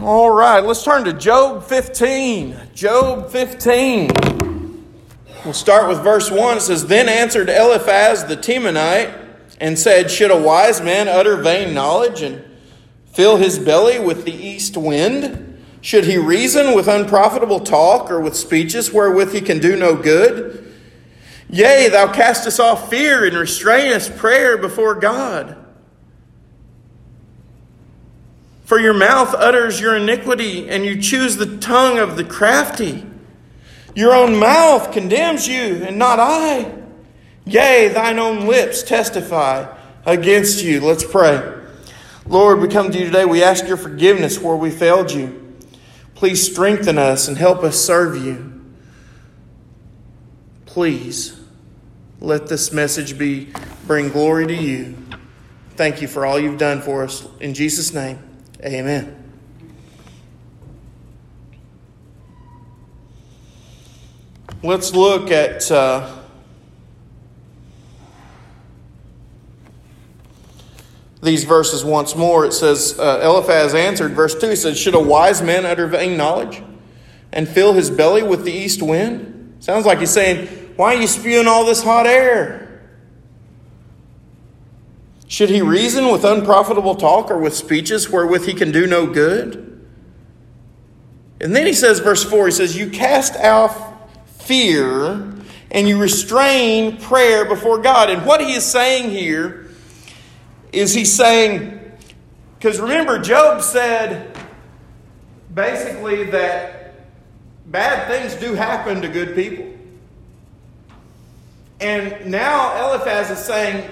All right, let's turn to Job 15. Job 15. We'll start with verse 1. It says, Then answered Eliphaz the Temanite and said, Should a wise man utter vain knowledge and fill his belly with the east wind? Should he reason with unprofitable talk or with speeches wherewith he can do no good? Yea, thou castest off fear and restrainest prayer before God. For your mouth utters your iniquity, and you choose the tongue of the crafty. Your own mouth condemns you, and not I. Yea, thine own lips testify against you. Let's pray. Lord, we come to you today. We ask your forgiveness where we failed you. Please strengthen us and help us serve you. Please let this message bring glory to you. Thank you for all you've done for us. In Jesus' name, amen. Let's look at these verses once more. It says, Eliphaz answered, verse 2, he says, Should a wise man utter vain knowledge and fill his belly with the east wind? Sounds like he's saying, why are you spewing all this hot air? Should he reason with unprofitable talk or with speeches wherewith he can do no good? And then he says, verse 4, he says, You cast off fear and you restrain prayer before God. And what he is saying here is he's saying, because remember, Job said basically that bad things do happen to good people. And now Eliphaz is saying,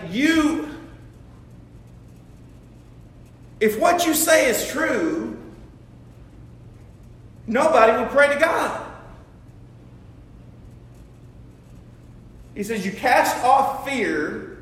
if what you say is true, nobody will pray to God. He says, you cast off fear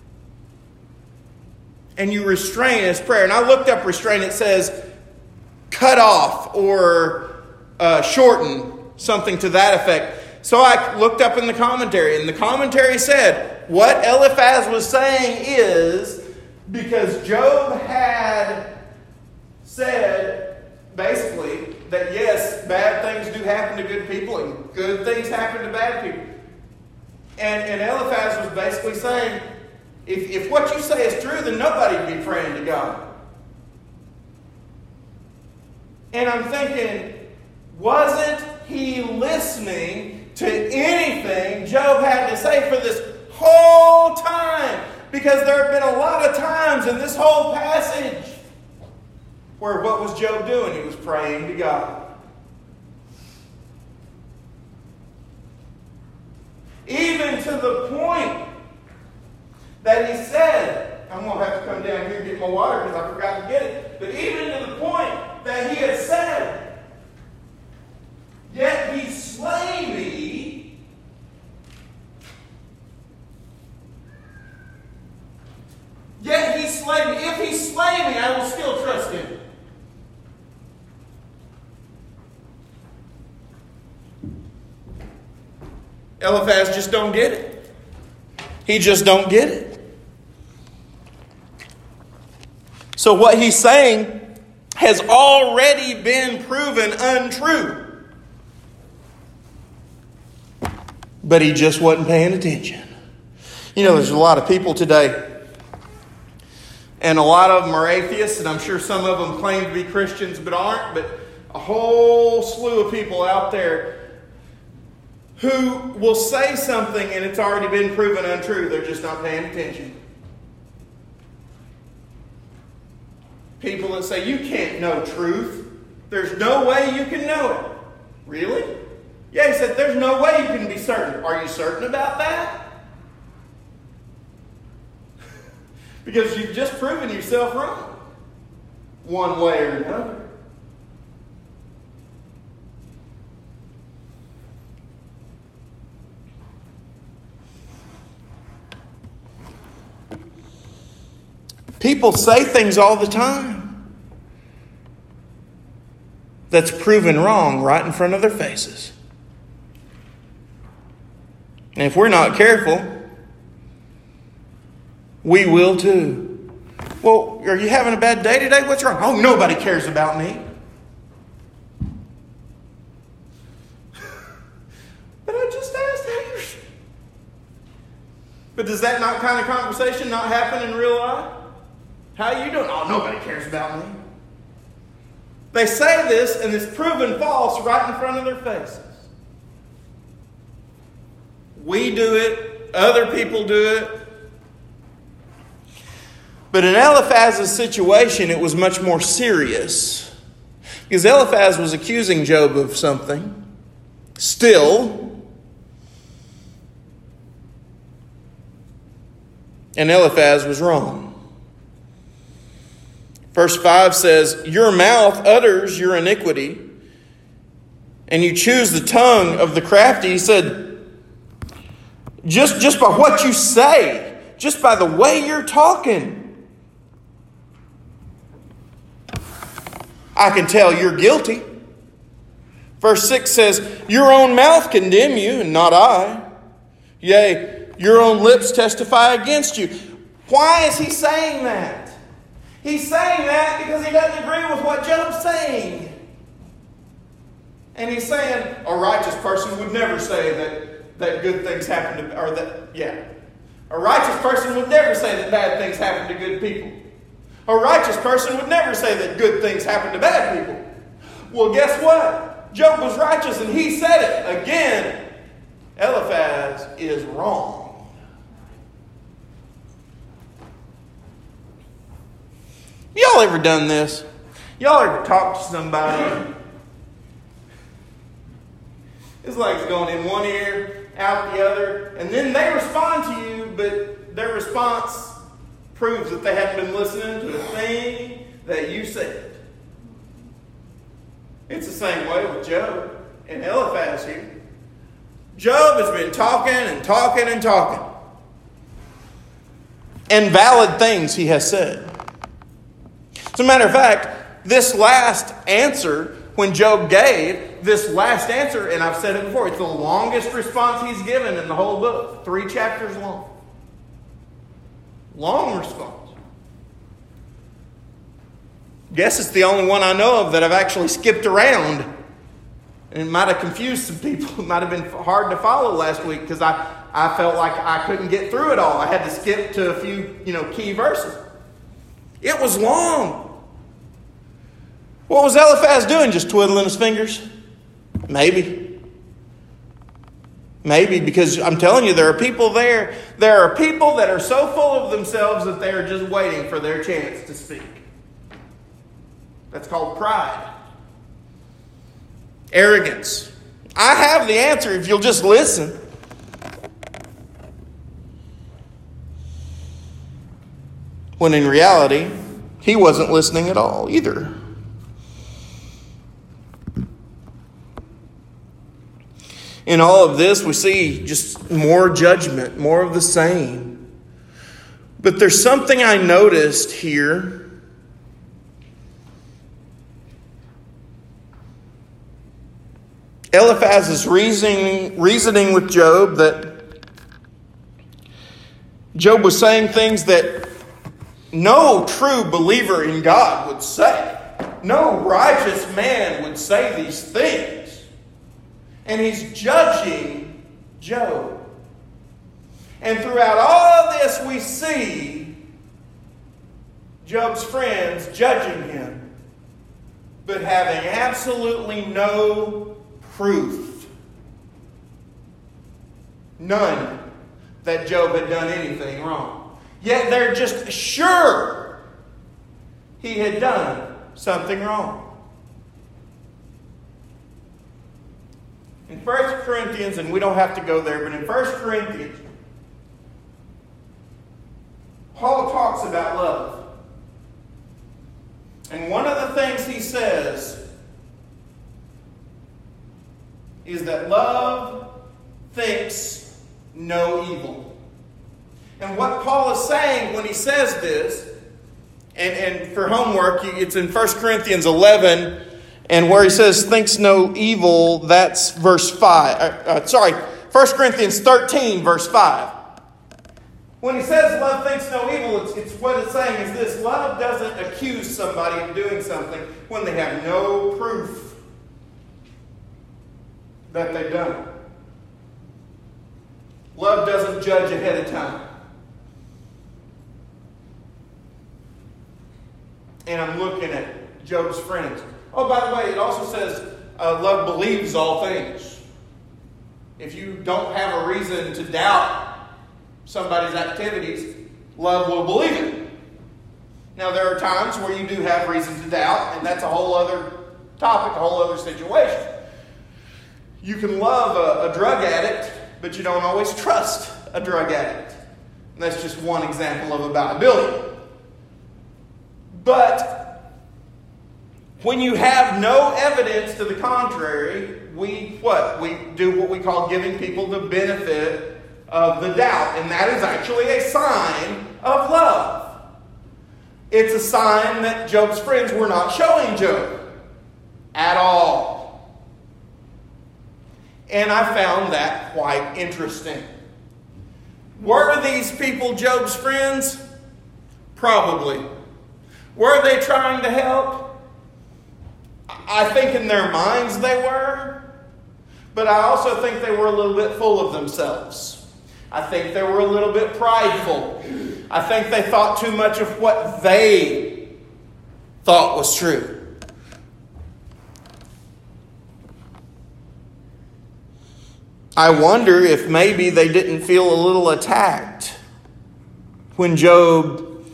and you restrain his prayer. And I looked up restrain. It says cut off or shorten, something to that effect. So I looked up in the commentary, and the commentary said what Eliphaz was saying is because Job had said basically that yes, bad things do happen to good people and good things happen to bad people. And Eliphaz was basically saying, if what you say is true, then nobody would be praying to God. And I'm thinking, wasn't he listening to anything Job had to say for this whole time? Because there have been a lot of times in this whole passage where what was Job doing? He was praying to God. Even to the point that he said, I'm going to have to come down here and get my water because I forgot to get it. But even to the point that he had said, Yet he slay me, yet he slay me. If he slay me, I will still trust him. Eliphaz just don't get it. He just don't get it. So what he's saying has already been proven untrue. But he just wasn't paying attention. You know, there's a lot of people today, and a lot of them are atheists, and I'm sure some of them claim to be Christians but aren't, but a whole slew of people out there who will say something and it's already been proven untrue. They're just not paying attention. People that say, you can't know truth. There's no way you can know it. Really? Yeah, he said, there's no way you can be certain. Are you certain about that? Because you've just proven yourself wrong. One way or another. People say things all the time that's proven wrong right in front of their faces. And if we're not careful, we will too. Well, are you having a bad day today? What's wrong? Oh, nobody cares about me. But does that not kind of conversation not happen in real life? How are you doing? Oh, nobody cares about me. They say this, and it's proven false right in front of their faces. We do it. Other people do it. But in Eliphaz's situation, it was much more serious. Because Eliphaz was accusing Job of something. Still. And Eliphaz was wrong. Verse 5 says, your mouth utters your iniquity, and you choose the tongue of the crafty. He said, just by what you say, just by the way you're talking, I can tell you're guilty. Verse 6 says, your own mouth condemn you, and not I. Yea, your own lips testify against you. Why is he saying that? He's saying that because he doesn't agree with what Job's saying. And he's saying a righteous person would never say that good things happen to, a righteous person would never say that bad things happen to good people. A righteous person would never say that good things happen to bad people. Well, guess what? Job was righteous and he said it. Again, Eliphaz is wrong. Y'all ever done this? Y'all ever talked to somebody? It's like it's going in one ear, out the other, and then they respond to you, but their response proves that they haven't been listening to the thing that you said. It's the same way with Job and Eliphaz here. Job has been talking and talking and talking. And valid things he has said. As a matter of fact, this last answer, when Job gave this last answer, and I've said it before, it's the longest response he's given in the whole book. 3 chapters long. Long response. Guess it's the only one I know of that I've actually skipped around. And it might have confused some people. It might have been hard to follow last week because I felt like I couldn't get through it all. I had to skip to a few, key verses. It was long. What was Eliphaz doing? Just twiddling his fingers? Maybe. Maybe, because I'm telling you, there are people there. There are people that are so full of themselves that they are just waiting for their chance to speak. That's called pride. Arrogance. I have the answer if you'll just listen. When in reality, he wasn't listening at all either. In all of this, we see just more judgment, more of the same. But there's something I noticed here. Eliphaz is reasoning with Job that Job was saying things that no true believer in God would say. No righteous man would say these things. And he's judging Job. And throughout all of this we see Job's friends judging him, but having absolutely no proof. None that Job had done anything wrong. Yet they're just sure he had done something wrong. In 1 Corinthians, and we don't have to go there, but in 1 Corinthians, Paul talks about love. And one of the things he says is that love thinks no evil. And what Paul is saying when he says this, and for homework, it's in 1 Corinthians 11, and where he says, thinks no evil, that's verse 5. 1 Corinthians 13, verse 5. When he says love thinks no evil, it's what it's saying is this. Love doesn't accuse somebody of doing something when they have no proof that they've done it. Love doesn't judge ahead of time. and I'm looking at Job's friends. Oh, by the way, it also says love believes all things. If you don't have a reason to doubt somebody's activities, love will believe it. Now, there are times where you do have reason to doubt, and that's a whole other topic, a whole other situation. You can love a drug addict, but you don't always trust a drug addict. And that's just one example of about But when you have no evidence to the contrary, we do what we call giving people the benefit of the doubt. And that is actually a sign of love. It's a sign that Job's friends were not showing Job at all. And I found that quite interesting. Were these people Job's friends? Probably. Were they trying to help? I think in their minds they were. But I also think they were a little bit full of themselves. I think they were a little bit prideful. I think they thought too much of what they thought was true. I wonder if maybe they didn't feel a little attacked when Job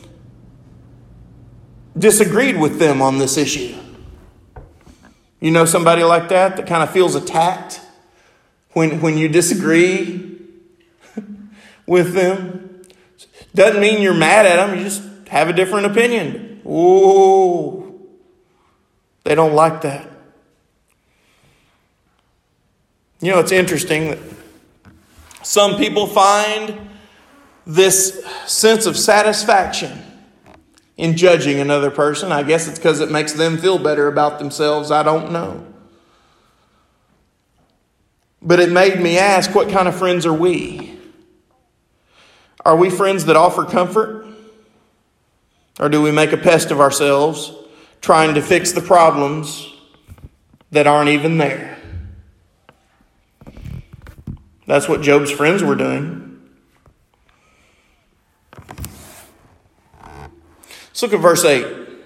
disagreed with them on this issue. You know somebody like that kind of feels attacked when you disagree with them? Doesn't mean you're mad at them. You just have a different opinion. Oh, they don't like that. You know, it's interesting that some people find this sense of satisfaction in judging another person. I guess it's because it makes them feel better about themselves. I don't know. But it made me ask, what kind of friends are we? Are we friends that offer comfort? Or do we make a pest of ourselves trying to fix the problems that aren't even there? That's what Job's friends were doing. Let's look at verse 8.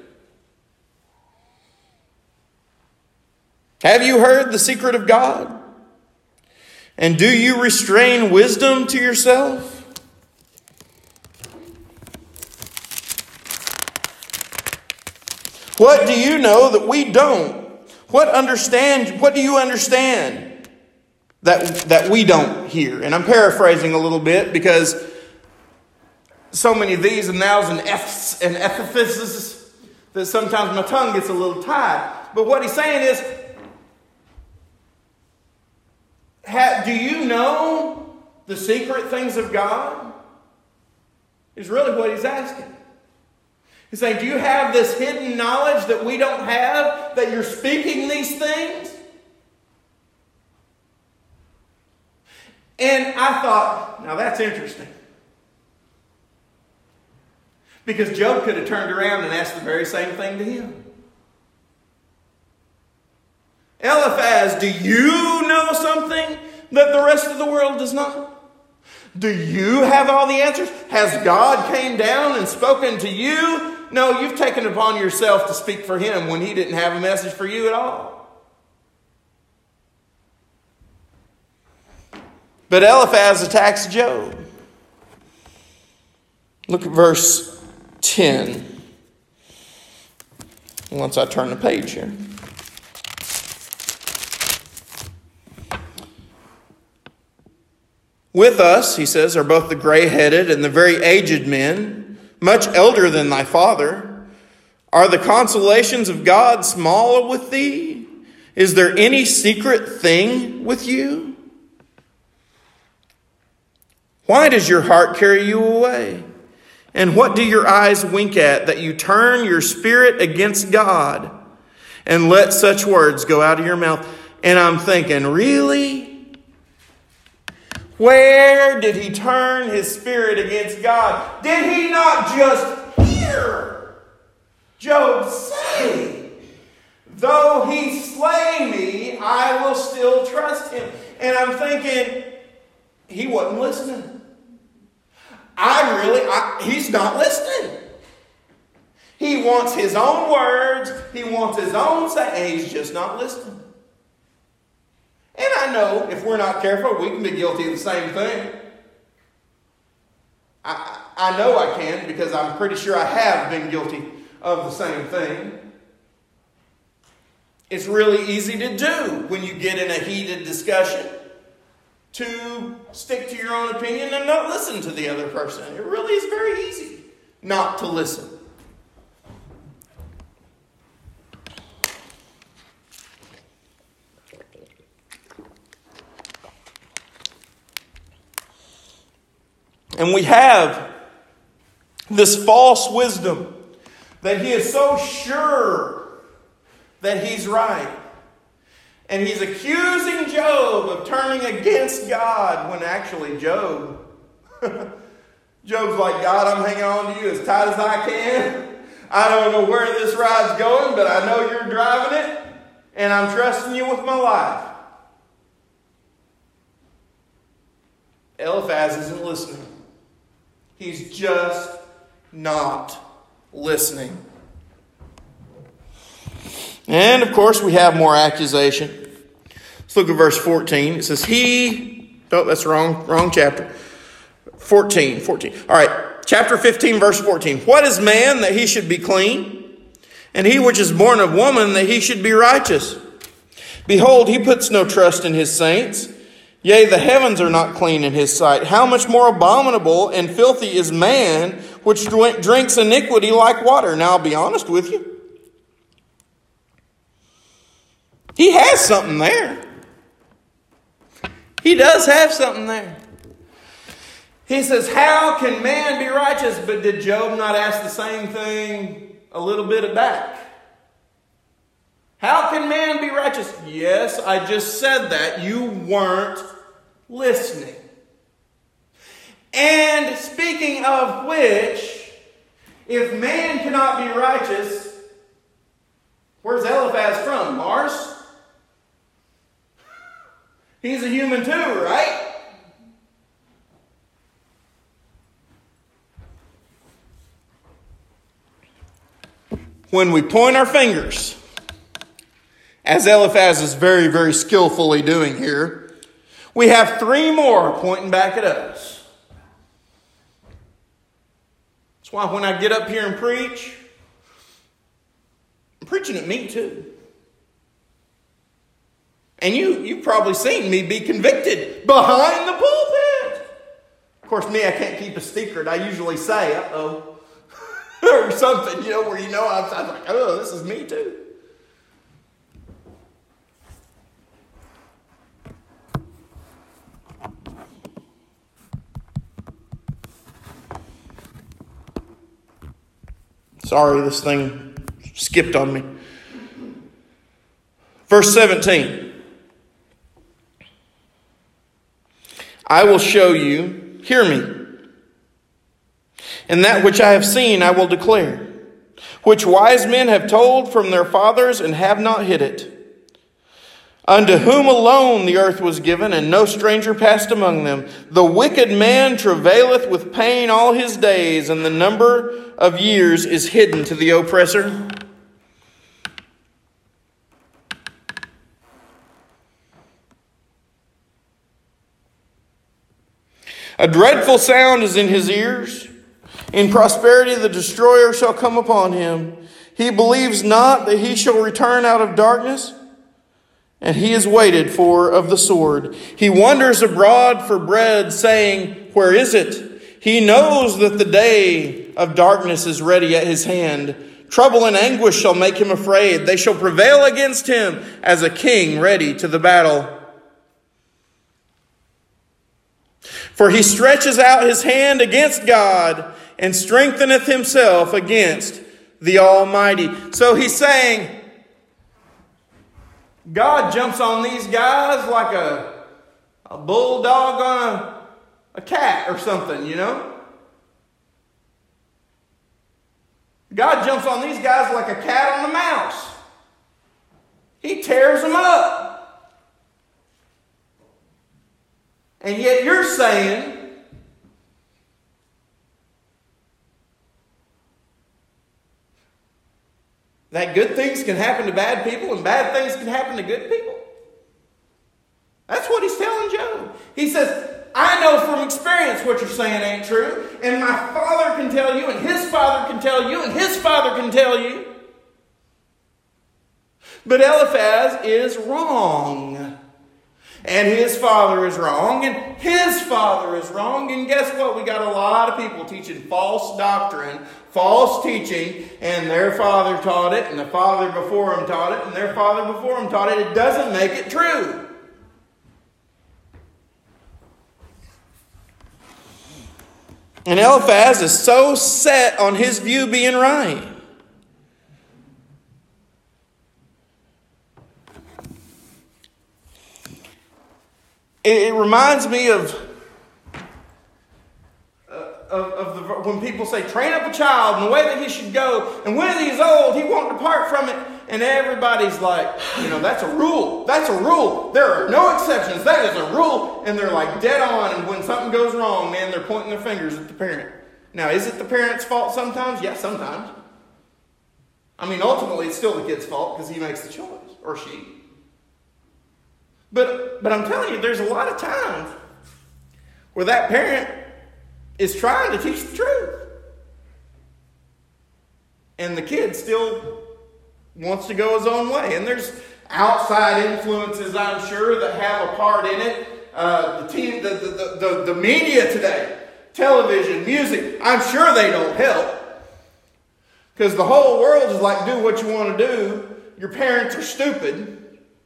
Have you heard the secret of God? And do you restrain wisdom to yourself? What do you know that we don't? What do you understand that we don't hear? And I'm paraphrasing a little bit because so many of these and nows and F's and epiphyses that sometimes my tongue gets a little tied. But what he's saying is, do you know the secret things of God? Is really what he's asking. He's saying, do you have this hidden knowledge that we don't have, that you're speaking these things? And I thought, now that's interesting. Because Job could have turned around and asked the very same thing to him. Eliphaz, do you know something that the rest of the world does not? Do you have all the answers? Has God came down and spoken to you? No, you've taken it upon yourself to speak for him when he didn't have a message for you at all. But Eliphaz attacks Job. Look at verse 10. Once I turn the page here. With us, he says, are both the gray-headed and the very aged men, much elder than thy father. Are the consolations of God small with thee? Is there any secret thing with you? Why does your heart carry you away? And what do your eyes wink at, that you turn your spirit against God and let such words go out of your mouth? And I'm thinking, really? Where did he turn his spirit against God? Did he not just hear Job say, though he slay me, I will still trust him? And I'm thinking, he wasn't listening. He's not listening. He wants his own words. He wants his own say, and he's just not listening. And I know if we're not careful, we can be guilty of the same thing. I know I can, because I'm pretty sure I have been guilty of the same thing. It's really easy to do when you get in a heated discussion to stick to your own opinion and not listen to the other person. It really is very easy not to listen. And we have this false wisdom that he is so sure that he's right. And he's accusing Job of turning against God when actually Job's like, God, I'm hanging on to you as tight as I can. I don't know where this ride's going, but I know you're driving it, and I'm trusting you with my life. Eliphaz isn't listening. He's just not listening. And of course, we have more accusation. Let's look at verse 14. It says, that's wrong chapter. 14. All right, chapter 15, verse 14. What is man that he should be clean? And he which is born of woman that he should be righteous? Behold, he puts no trust in his saints. Yea, the heavens are not clean in his sight. How much more abominable and filthy is man which drinks iniquity like water? Now, I'll be honest with you. He has something there. He does have something there. He says, how can man be righteous? But did Job not ask the same thing a little bit back? How can man be righteous? Yes, I just said that. You weren't listening. And speaking of which, if man cannot be righteous, where's Eliphaz from? Mars? He's a human too, right? When we point our fingers, as Eliphaz is very, very skillfully doing here, we have three more pointing back at us. That's why when I get up here and preach, I'm preaching at me too. And you've probably seen me be convicted behind the pulpit. Of course, me, I can't keep a secret. I usually say, uh-oh, or something, where I'm like, oh, this is me too. Sorry, this thing skipped on me. Verse 17. I will show you, hear me, and that which I have seen I will declare, which wise men have told from their fathers and have not hid it. Unto whom alone the earth was given, and no stranger passed among them. The wicked man travaileth with pain all his days, and the number of years is hidden to the oppressor. A dreadful sound is in his ears. In prosperity the destroyer shall come upon him. He believes not that he shall return out of darkness, and he is waited for of the sword. He wanders abroad for bread, saying, where is it? He knows that the day of darkness is ready at his hand. Trouble and anguish shall make him afraid. They shall prevail against him as a king ready to the battle. For he stretches out his hand against God and strengtheneth himself against the Almighty. So he's saying, God jumps on these guys like a bulldog on a cat or something, God jumps on these guys like a cat on a mouse. He tears them up. And yet you're saying That good things can happen to bad people and bad things can happen to good people. That's what he's telling Job. He says, I know from experience what you're saying ain't true, and my father can tell you, and his father can tell you, and his father can tell you. But Eliphaz is wrong. And his father is wrong, and his father is wrong. And guess what? We got a lot of people teaching false doctrine, false teaching, and their father taught it, and the father before him taught it, and their father before him taught it. It doesn't make it true. And Eliphaz is so set on his view being right. It reminds me of when people say, train up a child in the way that he should go, and when he's old, he won't depart from it. And everybody's like, that's a rule. That's a rule. There are no exceptions. That is a rule. And they're like dead on. And when something goes wrong, man, they're pointing their fingers at the parent. Now, is it the parent's fault sometimes? Yeah, sometimes. I mean, ultimately, it's still the kid's fault because he makes the choice, or she. But I'm telling you, there's a lot of times where that parent is trying to teach the truth. And the kid still wants to go his own way. And there's outside influences, I'm sure, that have a part in it. The media today, television, music, I'm sure they don't help. Because the whole world is like, do what you want to do. Your parents are stupid.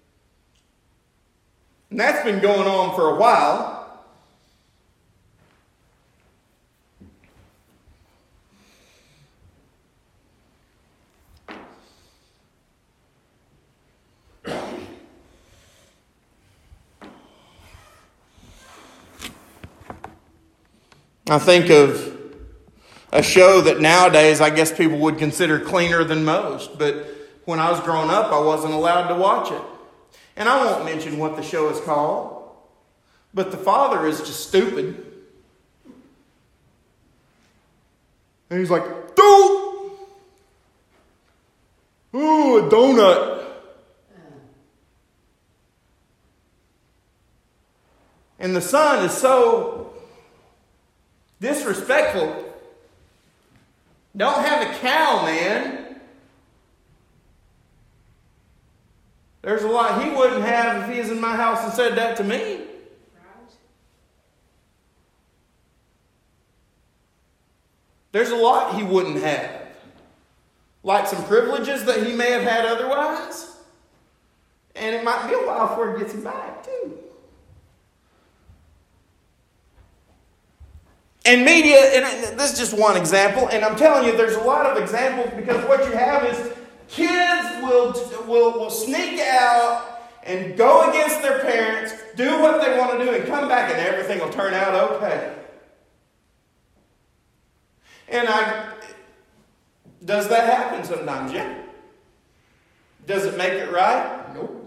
And that's been going on for a while. I think of a show that nowadays I guess people would consider cleaner than most. But when I was growing up, I wasn't allowed to watch it. And I won't mention what the show is called. But the father is just stupid. And he's like, "Dope! Ooh, a donut." And the son is so disrespectful. Don't have a cow, man. There's a lot he wouldn't have if he was in my house and said that to me. There's a lot he wouldn't have. Like some privileges that he may have had otherwise. And it might be a while before he gets him back, too. And media, and this is just one example, and I'm telling you there's a lot of examples because what you have is kids will sneak out and go against their parents, do what they want to do, and come back and everything will turn out okay. And does that happen sometimes? Yeah. Does it make it right? Nope.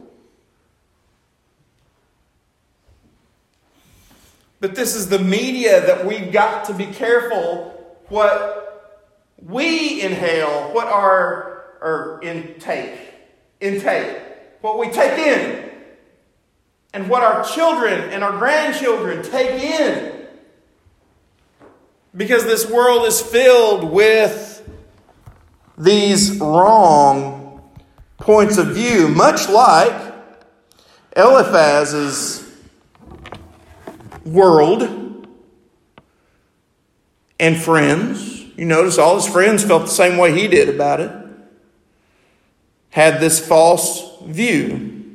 But this is the media that we've got to be careful what we inhale, what our intake, what we take in, and what our children and our grandchildren take in. Because this world is filled with these wrong points of view, much like Eliphaz's world and friends. You notice all his friends felt the same way he did about it. Had this false view.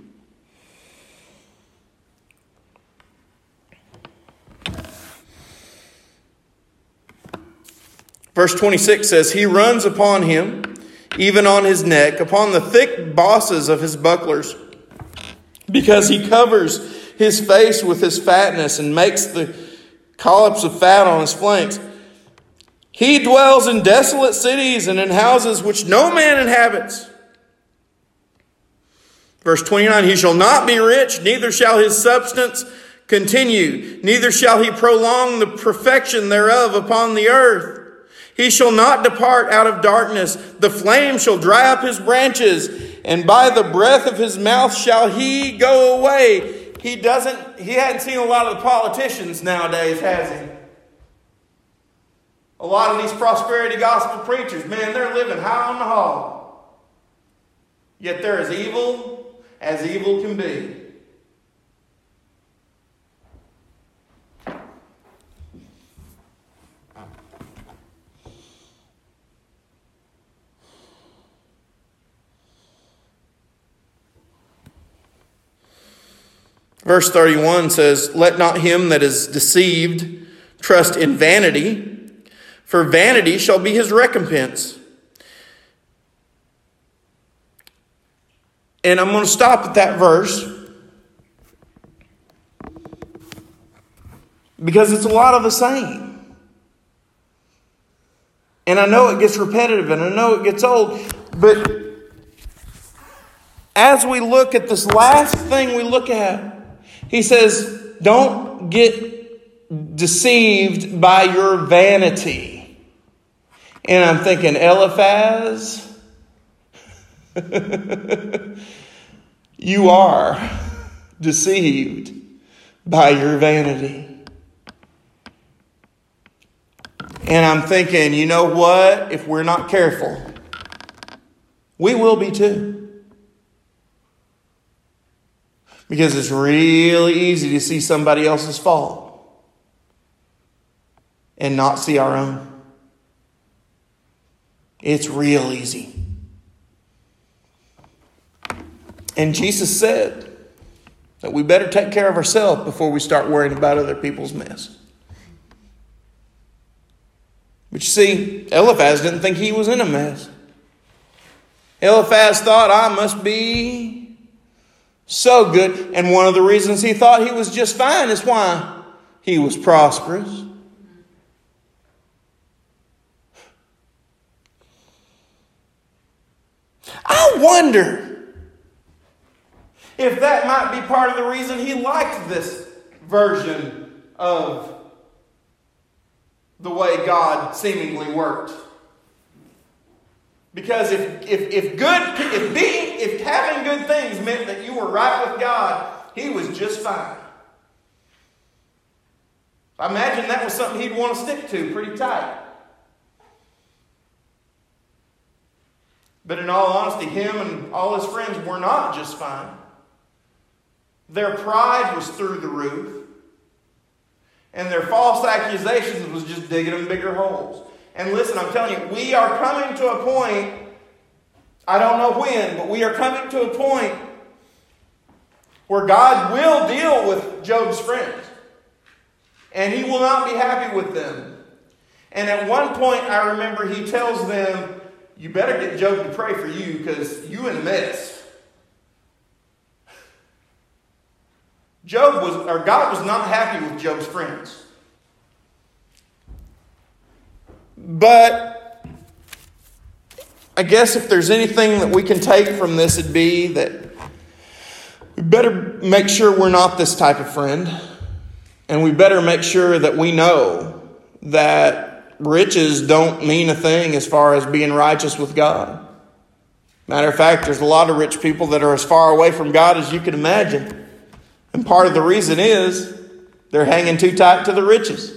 Verse 26 says, "He runs upon him, even on his neck, upon the thick bosses of his bucklers, because he covers his face with his fatness and makes the collops of fat on his flanks. He dwells in desolate cities and in houses which no man inhabits." Verse 29, "He shall not be rich, neither shall his substance continue, neither shall he prolong the perfection thereof upon the earth. He shall not depart out of darkness. The flame shall dry up his branches, and by the breath of his mouth shall he go away. He hadn't seen a lot of the politicians nowadays, has he? A lot of these prosperity gospel preachers, man, they're living high on the hog. Yet they're as evil can be. Verse 31 says, "Let not him that is deceived trust in vanity, for vanity shall be his recompense." And I'm going to stop at that verse because it's a lot of the same. And I know it gets repetitive and I know it gets old, but as we look at this last thing we look at, he says, don't get deceived by your vanity. And I'm thinking, Eliphaz, you are deceived by your vanity. And I'm thinking, you know what? If we're not careful, we will be too. Because it's really easy to see somebody else's fault and not see our own. It's real easy. And Jesus said that we better take care of ourselves before we start worrying about other people's mess. But you see, Eliphaz didn't think he was in a mess. Eliphaz thought, I must be so good. And one of the reasons he thought he was just fine is why? He was prosperous. I wonder if that might be part of the reason he liked this version of the way God seemingly worked. Because if having good things meant that you were right with God, he was just fine. I imagine that was something he'd want to stick to pretty tight. But in all honesty, him and all his friends were not just fine. Their pride was through the roof. And their false accusations was just digging them bigger holes. And listen, I'm telling you, we are coming to a point, I don't know when, but we are coming to a point where God will deal with Job's friends. And he will not be happy with them. And at one point, I remember he tells them, you better get Job to pray for you because you in a mess. God was not happy with Job's friends. But I guess if there's anything that we can take from this, it'd be that we better make sure we're not this type of friend. And we better make sure that we know that riches don't mean a thing as far as being righteous with God. Matter of fact, there's a lot of rich people that are as far away from God as you can imagine. And part of the reason is they're hanging too tight to the riches.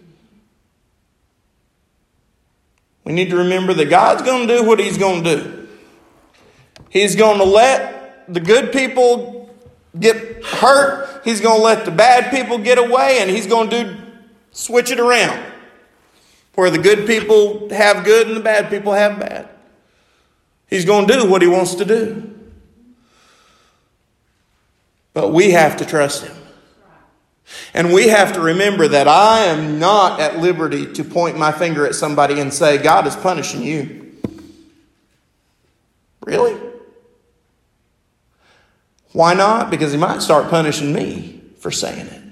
We need to remember that God's going to do what He's going to do. He's going to let the good people get hurt. He's going to let the bad people get away. And He's going to switch it around. Where the good people have good and the bad people have bad. He's going to do what He wants to do. But we have to trust Him. And we have to remember that I am not at liberty to point my finger at somebody and say, God is punishing you. Really? Why not? Because He might start punishing me for saying it.